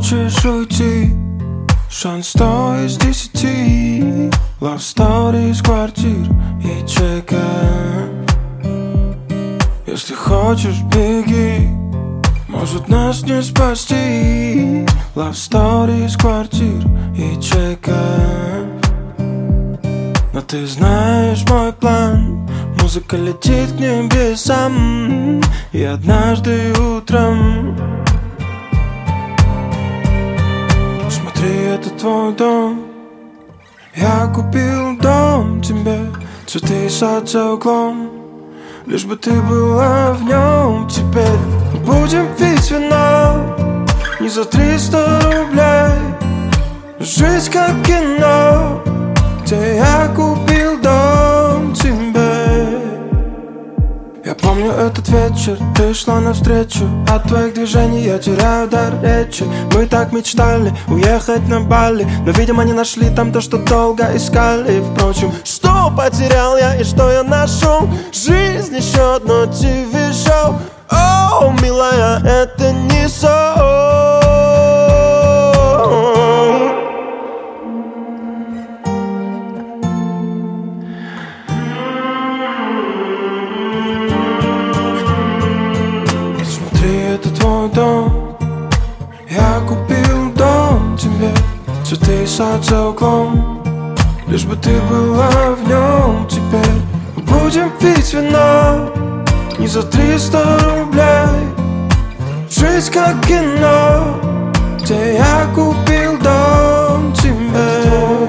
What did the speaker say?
хочешь уйти, шанс 100 из 10. Love story из квартир и чеков. Если хочешь, беги, может нас не спасти. Love story из квартир и чеков. Но ты знаешь мой план. Музыка летит к небесам. И однажды утром, смотри, это твой дом. Я купил дом тебе, цветы и сад за углом. Лишь бы ты была в нем теперь. Будем пить вино не за 300 рублей. Жизнь как кино, где я купил дом тебе. Я помню этот вечер, ты шла навстречу. От твоих движений я теряю дар речи. Мы так мечтали уехать на Бали, но, видимо, не нашли там то, что долго искали. Впрочем, что потерял я и что я нашел? Жизнь еще одно ТВ-шоу. О, милая, это не сон. Это твой дом. Я купил дом тебе, цветы и сад за углом. Лишь бы ты была в нем теперь. Будем пить вино не за 300 рублей. Жизнь как кино, где я купил дом тебе.